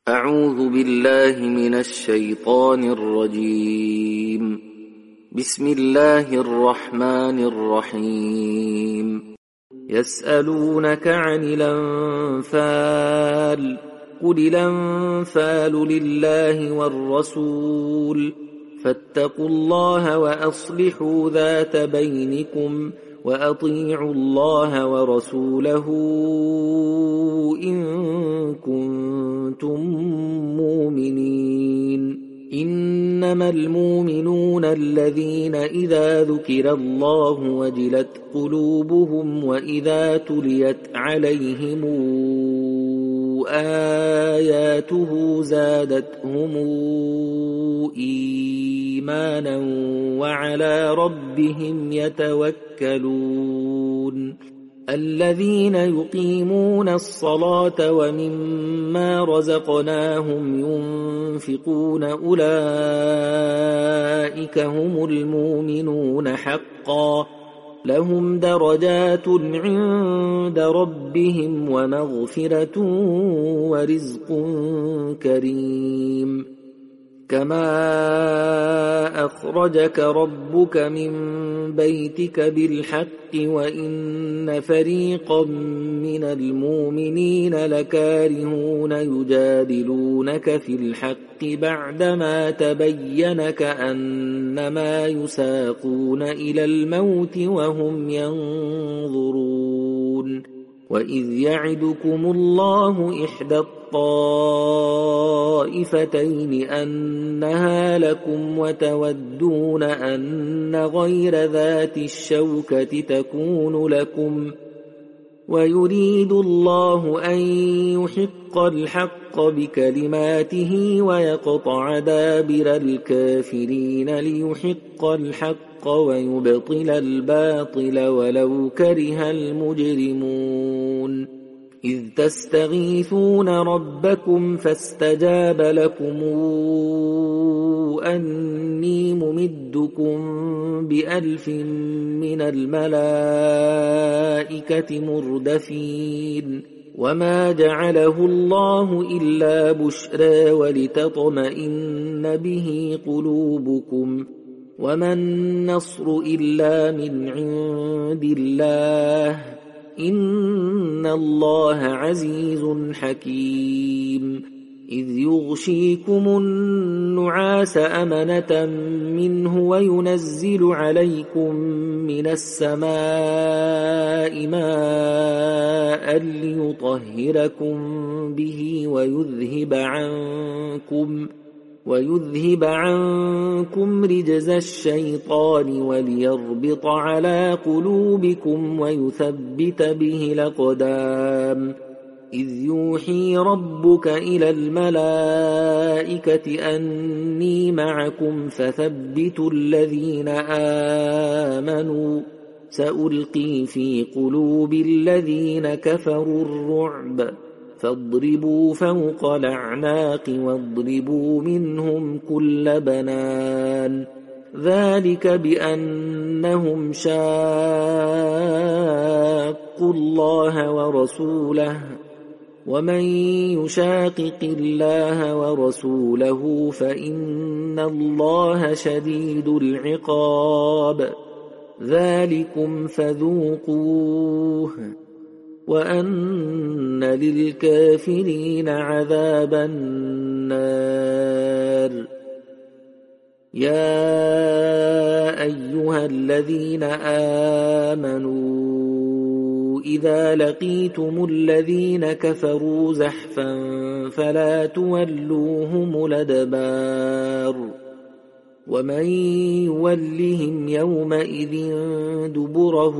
أعوذ بالله من الشيطان الرجيم. بسم الله الرحمن الرحيم. يسألونك عن الأنفال قل الأنفال لله والرسول فاتقوا الله وأصلحوا ذات بينكم وأطيعوا الله ورسوله إن كنتم مؤمنين. إنما المؤمنون الذين إذا ذكر الله وجلت قلوبهم وإذا تليت عليهم آياته زادتهم إيمانا وعلى ربهم يتوكلون. الذين يقيمون الصلاة ومما رزقناهم ينفقون أولئك هم المؤمنون حقا لهم درجات عند ربهم ومغفرة ورزق كريم. كما أخرجك ربك من بيتك بالحق وإن فريقا من المؤمنين لكارهون يجادلونك في الحق بعدما تبين كأنما يساقون إلى الموت وهم ينظرون. وإذ يعدكم الله إحدى الطائفتين أنها لكم وتودون أن غير ذات الشوكة تكون لكم ويريد الله أن يحق الحق بكلماته ويقطع دابر الكافرين ليحق الحق ويبطل الباطل ولو كره المجرمون. إذ تستغيثون ربكم فاستجاب لكم أني ممدكم ب1000 من الملائكة مردفين. وما جعله الله إلا بشرى ولتطمئن به قلوبكم وما النصر إلا من عند الله إن الله عزيز حكيم. إذ يغشيكم النعاس أمنة منه وينزل عليكم من السماء ماء ليطهركم به ويذهب عنكم رجز الشيطان وليربط على قلوبكم ويثبت به الأقدام. إذ يوحي ربك إلى الملائكة أني معكم فثبتوا الذين آمنوا سألقي في قلوب الذين كفروا الرعب فاضربوا فوق الأعناق واضربوا منهم كل بنان. ذلك بأنهم شاقوا الله ورسوله ومن يشاقق الله ورسوله فإن الله شديد العقاب. ذلكم فذوقوه وأن للكافرين عذاب النار. يا أيها الذين آمنوا إذا لقيتم الذين كفروا زحفا فلا تولوهم الأدبار ومن يولهم يومئذ دبره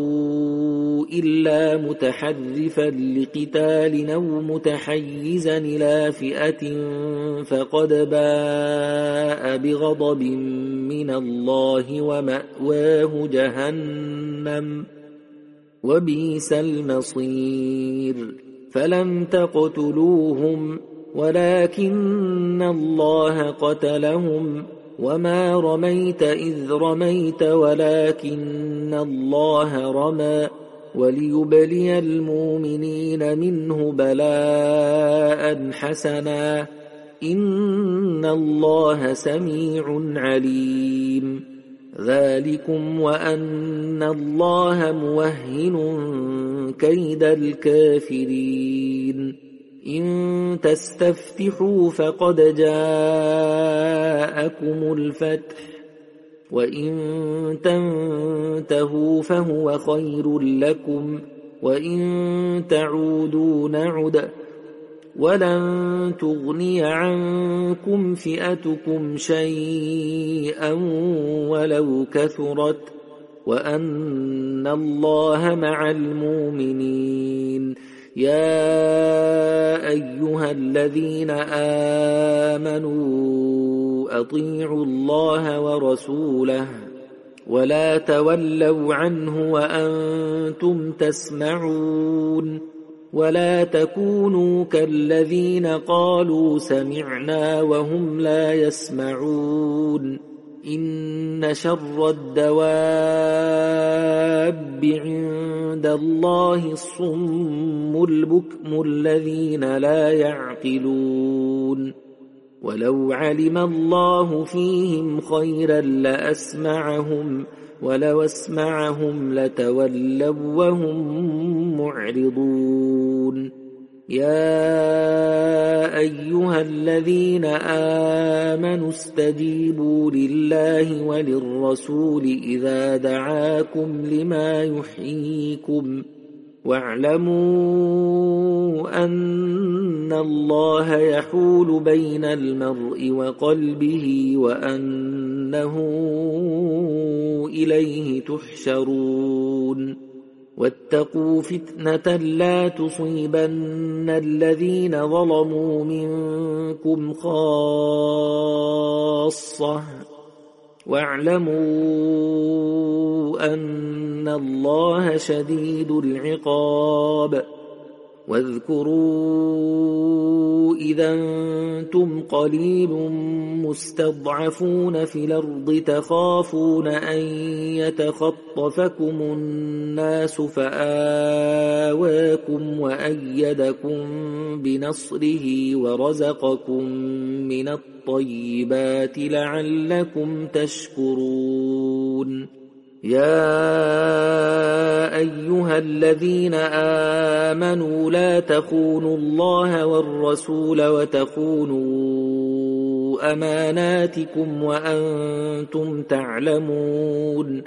إلا متحرفا لقتال أو متحيزا إلى فئة فقد باء بغضب من الله ومأواه جهنم وبئس المصير. فلم تقتلوهم ولكن الله قتلهم وما رميت إذ رميت ولكن الله رمى وليبلي المؤمنين منه بلاء حسنا إن الله سميع عليم ذلكم وأن الله موهن كيد الكافرين إن تستفتحوا فقد جاءكم الفتح وإن تنتهوا فهو خير لكم وإن تعودوا نعد ولن تغني عنكم فئتكم شيئا ولو كثرت وأن الله مع المؤمنين يا أيها الذين آمنوا أطيعوا الله ورسوله ولا تولوا عنه وأنتم تسمعون ولا تكونوا كالذين قالوا سمعنا وهم لا يسمعون إن شر الدواب عند الله الصم البكم الذين لا يعقلون ولو علم الله فيهم خيرا لأسمعهم ولو اسمعهم لتولوا وهم معرضون يا أيها الذين آمنوا استجيبوا لله وللرسول إذا دعاكم لما يحييكم واعلموا أن الله يحول بين المرء وقلبه وأنه إليه تحشرون واتقوا فتنة لا تصيبن الذين ظلموا منكم خاصة واعلموا أن الله شديد العقاب واذكروا إذا أنتم قليل مستضعفون في الأرض تخافون أن يتخطفكم الناس فآواكم وأيدكم بنصره ورزقكم من الطيبات لعلكم تشكرون يا أيها الذين آمنوا لا تخونوا الله والرسول وتخونوا أماناتكم وأنتم تعلمون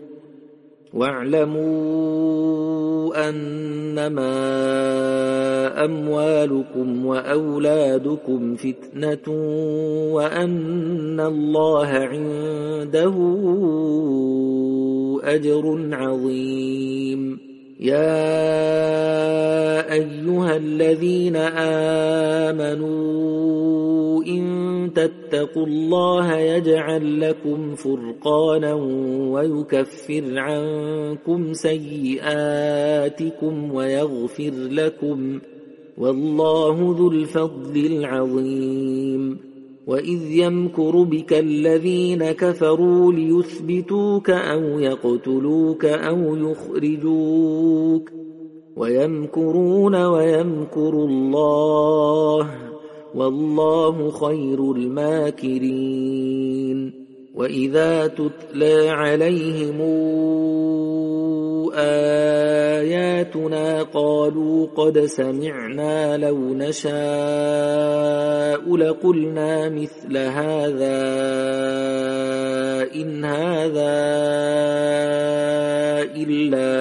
واعلموا أنما أموالكم وأولادكم فتنة وأن الله عنده أجر عظيم يا أيها الذين آمنوا إن تتقوا الله يجعل لكم فرقانا ويكفر عنكم سيئاتكم ويغفر لكم والله ذو الفضل العظيم وإذ يمكر بك الذين كفروا ليثبتوك أو يقتلوك أو يخرجوك ويمكرون ويمكر الله والله خير الماكرين وإذا تتلى عليهم آياتنا قالوا قد سمعنا لو نشاء لقلنا مثل هذا إن هذا إلا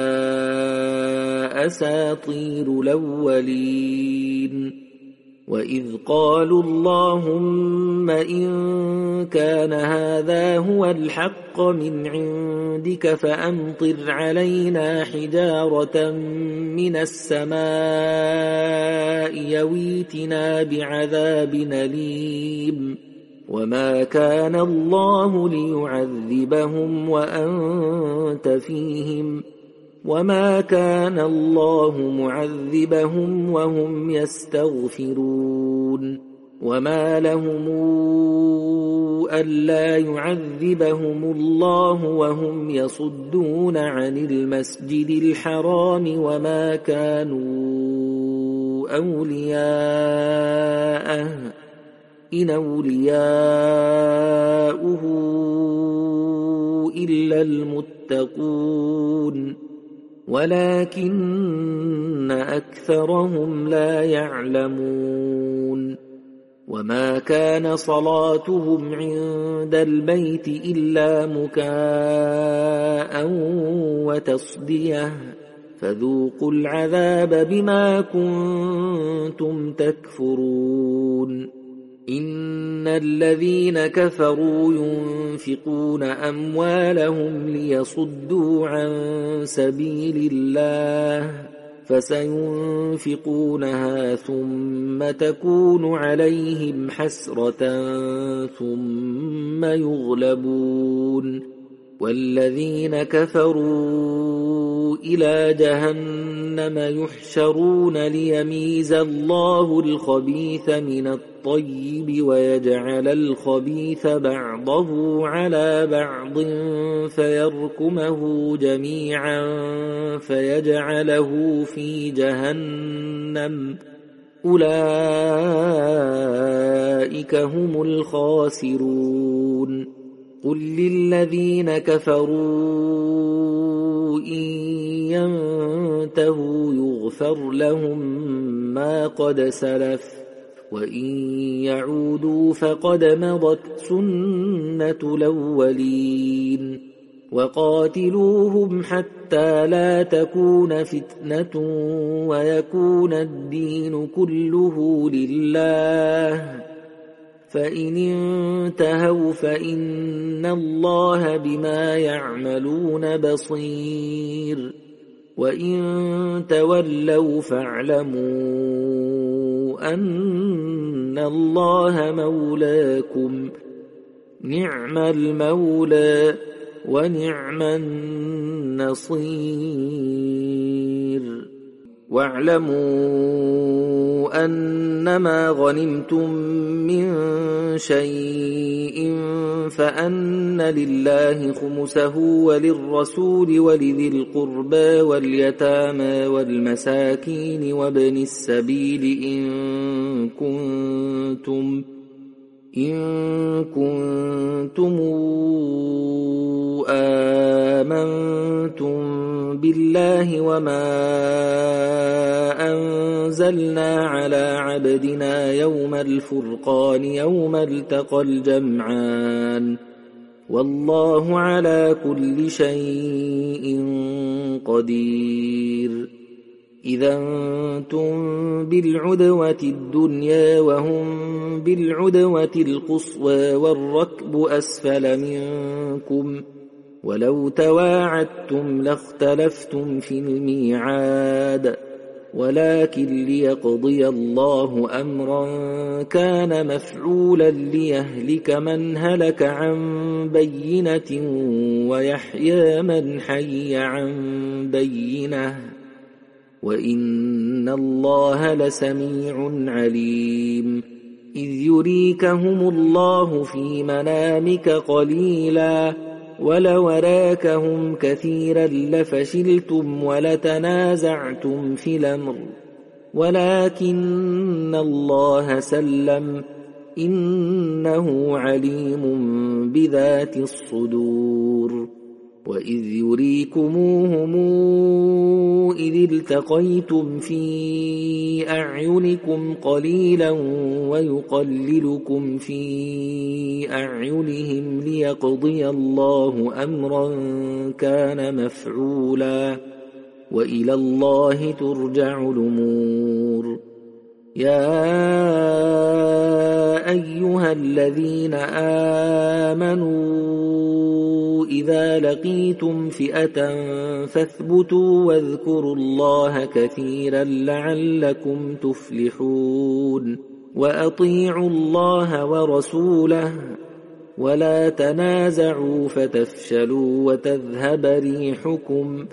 أساطير الأولين وإذ قالوا اللهم إن كان هذا هو الحق من عندك فأمطر علينا حجارة من السماء يويتنا بعذاب أليم وما كان الله ليعذبهم وأنت فيهم وما كان الله معذبهم وهم يستغفرون وما لهم ألا يعذبهم الله وهم يصدون عن المسجد الحرام وما كانوا أولياءه إن أولياؤه إلا المتقون ولكن أكثرهم لا يعلمون وما كان صلاتهم عند البيت إلا مكاء وتصدية فذوقوا العذاب بما كنتم تكفرون إن الذين كفروا ينفقون أموالهم ليصدوا عن سبيل الله فسينفقونها ثم تكون عليهم حسرة ثم يغلبون والذين كفروا إلى جهنم يحشرون ليميز الله الخبيث من الطيب ويجعل الخبيث بعضه على بعض فيركمه جميعا فيجعله في جهنم أولئك هم الخاسرون قل للذين كفروا إن ينتهوا يغفر لهم ما قد سلف وإن يعودوا فقد مضت سنة الأولين وقاتلوهم حتى لا تكون فتنة ويكون الدين كله لله فإن انتهوا فإن الله بما يعملون بصير وإن تولوا فاعلموا أن الله مولاكم نعم المولى ونعم النصير واعلموا أنما غنمتم من شيء فأن لله خمسه وللرسول ولذي القربى واليتامى والمساكين وابن السبيل إن كنتم آمنتم بالله وما أنزلنا على عبدنا يوم الفرقان يوم التقى الجمعان والله على كل شيء قدير إذا أنتم بالعدوة الدنيا وهم بالعدوة القصوى والركب أسفل منكم ولو تواعدتم لاختلفتم في الميعاد ولكن ليقضي الله أمرا كان مفعولا ليهلك من هلك عن بينة ويحيى من حي عن بينة وإن الله لسميع عليم إذ يريكهم الله في منامك قليلا ولو أراكهم كثيرا لفشلتم ولتنازعتم في الأمر ولكن الله سلم إنه عليم بذات الصدور وإذ يريكموهم إذ التقيتم في أعينكم قليلا ويقللكم في أعينهم ليقضي الله أمرا كان مفعولا وإلى الله ترجع الأمور يا أيها الذين آمنوا إذا لقيتم فئة فاثبتوا واذكروا الله كثيرا لعلكم تفلحون وأطيعوا الله ورسوله ولا تنازعوا فتفشلوا وتذهب ريحكم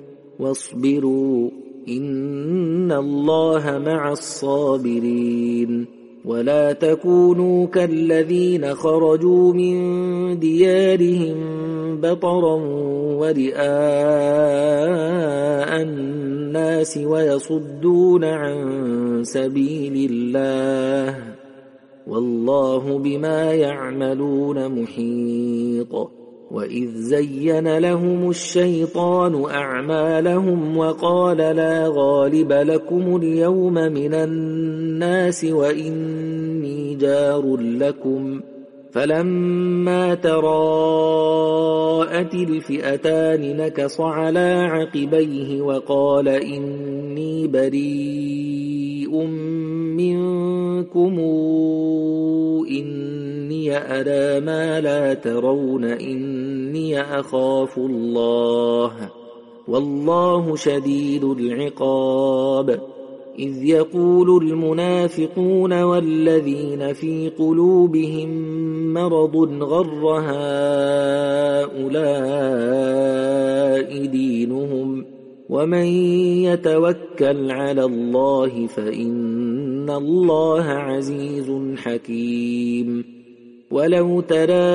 واصبروا إن الله مع الصابرين ولا تكونوا كالذين خرجوا من ديارهم بطرا ورئاء الناس ويصدون عن سبيل الله والله بما يعملون محيط. وإذ زين لهم الشيطان أعمالهم وقال لا غالب لكم اليوم من الناس وإني جار لكم فلما تراءت الفئتان نكص على عقبيه وقال إني بريء منكم إني أرى ما لا ترون إني أخاف الله والله شديد العقاب. إذ يقول المنافقون والذين في قلوبهم مرض غر هؤلاء دينهم ومن يتوكل على الله فإن الله عزيز حكيم. ولو ترى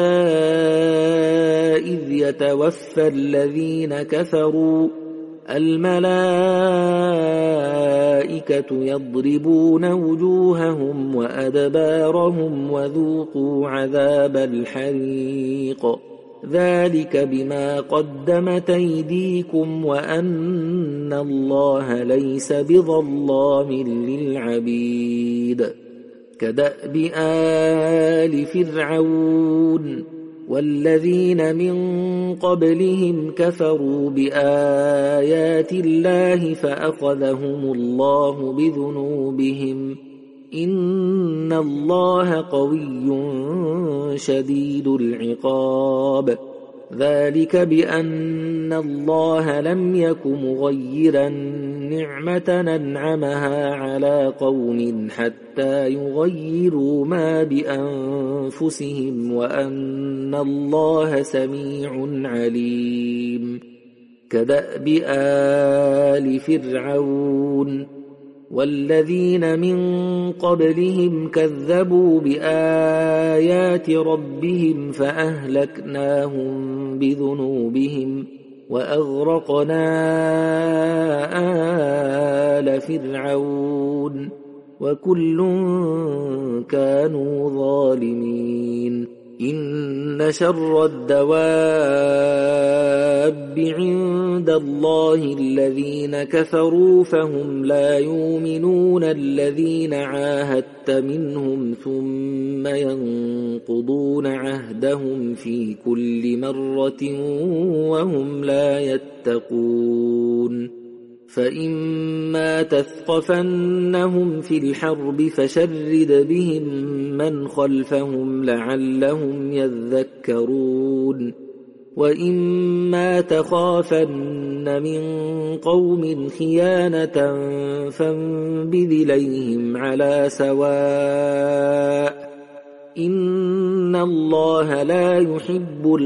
إذ يتوفى الذين كفروا الملائكة يضربون وجوههم وأدبارهم وذوقوا عذاب الحريق ذلك بما قدمت أيديكم وأن الله ليس بظلام للعبيد. كدأب آل فرعون والذين من قبلهم كفروا بآيات الله فأخذهم الله بذنوبهم إن الله قوي شديد العقاب. ذلك بأن الله لم يك مغيرا نعمة أنعمها على قوم حتى يغيروا ما بأنفسهم وأن الله سميع عليم. كدأب آل فرعون والذين من قبلهم كذبوا بآيات ربهم فأهلكناهم بذنوبهم وأغرقنا آل فرعون وكل كانوا ظالمين. إن شر الدواب عند الله الذين كفروا فهم لا يؤمنون الذين عاهدت منهم ثم ينقضون عهدهم في كل مرة وهم لا يتقون. فإما تثقفنهم في الحرب فشرد بهم من خلفهم لعلهم يذكرون. وإما تخافن من قوم خيانة فانبذ إليهم على سواء إن الله لا يحب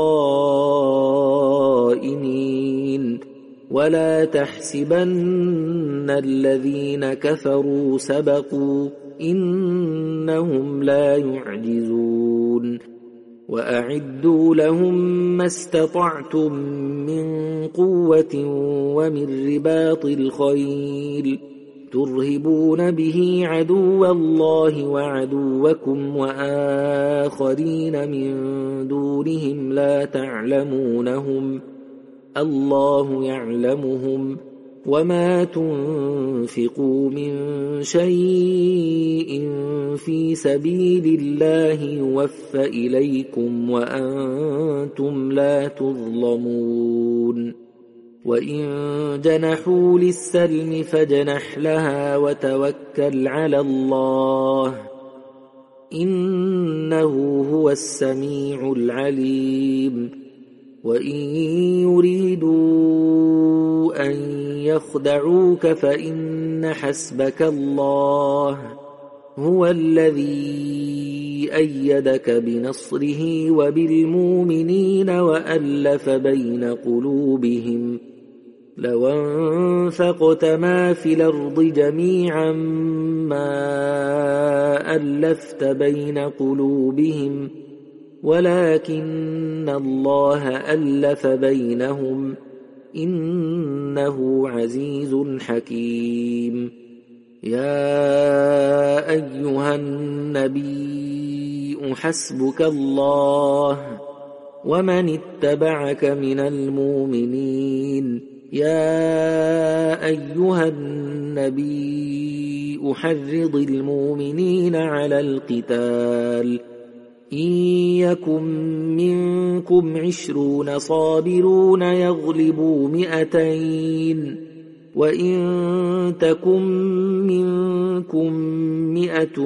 الخائنين. ولا تحسبن الذين كفروا سبقوا إنهم لا يعجزون. وأعدوا لهم ما استطعتم من قوة ومن رباط الخيل ترهبون به عدو الله وعدوكم وآخرين من دونهم لا تعلمونهم الله يعلمهم وما تنفقوا من شيء في سبيل الله يوفى إليكم وأنتم لا تظلمون. وإن جنحوا للسلم فاجنح لها وتوكل على الله إنه هو السميع العليم. وإن يريدوا أن يخدعوك فإن حسبك الله هو الذي أيدك بنصره وبالمؤمنين وألف بين قلوبهم لو أنفقت ما في الأرض جميعا ما ألفت بين قلوبهم ولكن الله ألف بينهم إنه عزيز حكيم. يا أيها النبي حسبك الله ومن اتبعك من المؤمنين. يا أيها النبي حرض المؤمنين على القتال إن يكن منكم 20 صابرون يغلبوا 200 وإن تكن منكم 100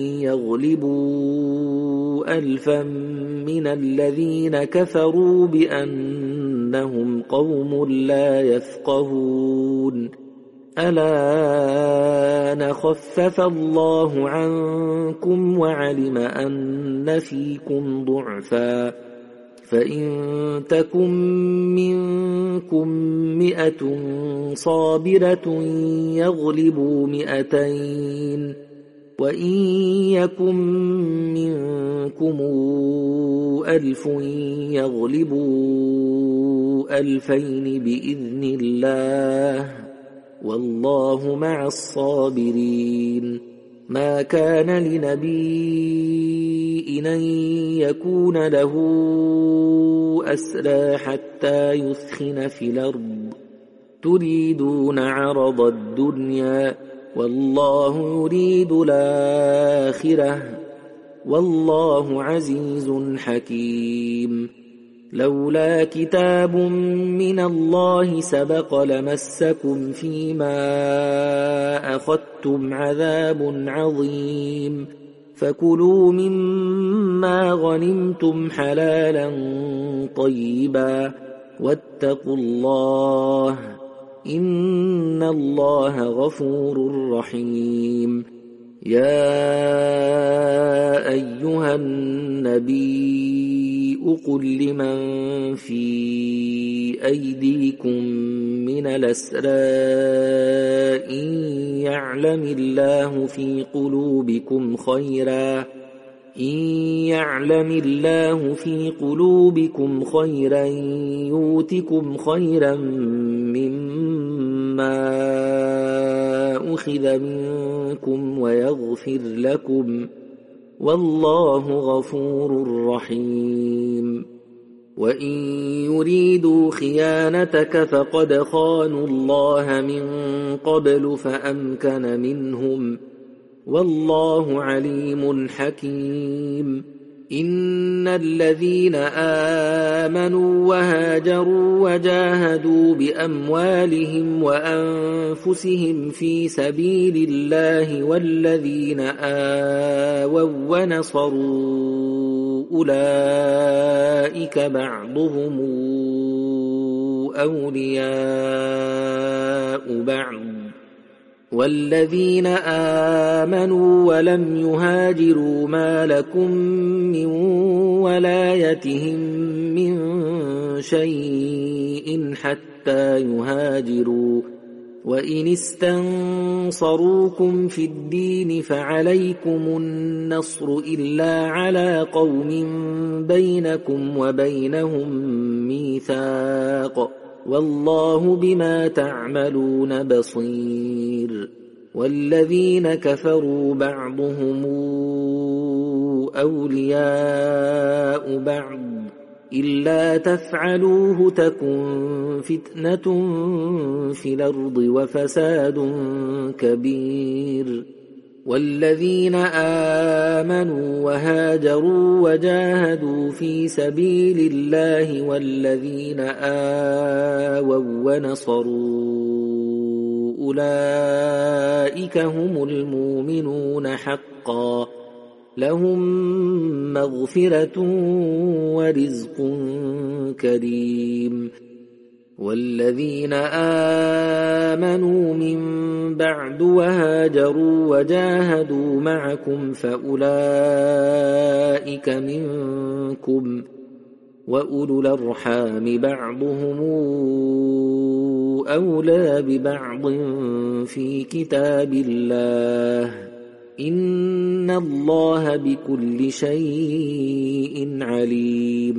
يغلبوا 1000 من الذين كفروا بأنهم قوم لا يفقهون. الآن خفف الله عنكم وعلم أن فيكم ضعفا فإن تكن منكم 100 صابرة يغلبوا 200 وإن يكن منكم 1000 يغلبوا 2000 بإذن الله والله مع الصابرين. ما كان لنبي أن يكون له أسرى حتى يثخن في الأرض تريدون عرض الدنيا والله يريد الآخرة والله عزيز حكيم. لولا كتاب من الله سبق لمسكم فيما أخذتم عذاب عظيم فكلوا مما غنمتم حلالا طيبا واتقوا الله إن الله غفور رحيم. يا أيها النبي قل لمن في أيديكم من الأسرى إن يعلم الله في قلوبكم خيرا يؤتكم خيرا مما أخذ منكم ويغفر لكم والله غفور رحيم. وإن يريدوا خيانتك فقد خانوا الله من قبل فأمكن منهم والله عليم حكيم. إن الذين آمنوا وهاجروا وجاهدوا بأموالهم وأنفسهم في سبيل الله والذين آووا ونصروا أولئك بعضهم أولياء بعض والذين آمنوا ولم يهاجروا ما لكم من ولايتهم من شيء حتى يهاجروا وإن استنصروكم في الدين فعليكم النصر إلا على قوم بينكم وبينهم ميثاق والله بما تعملون بصير. والذين كفروا بعضهم أولياء بعض إلا تفعلوه تكن فتنة في الأرض وفساد كبير. والذين آمنوا وهاجروا وجاهدوا في سبيل الله والذين آووا ونصروا أولئك هم المؤمنون حقا لهم مغفرة ورزق كريم. والذين آمنوا من بعد وهاجروا وجاهدوا معكم فأولئك منكم وأولو الأرحام بعضهم أولى ببعض في كتاب الله إن الله بكل شيء عليم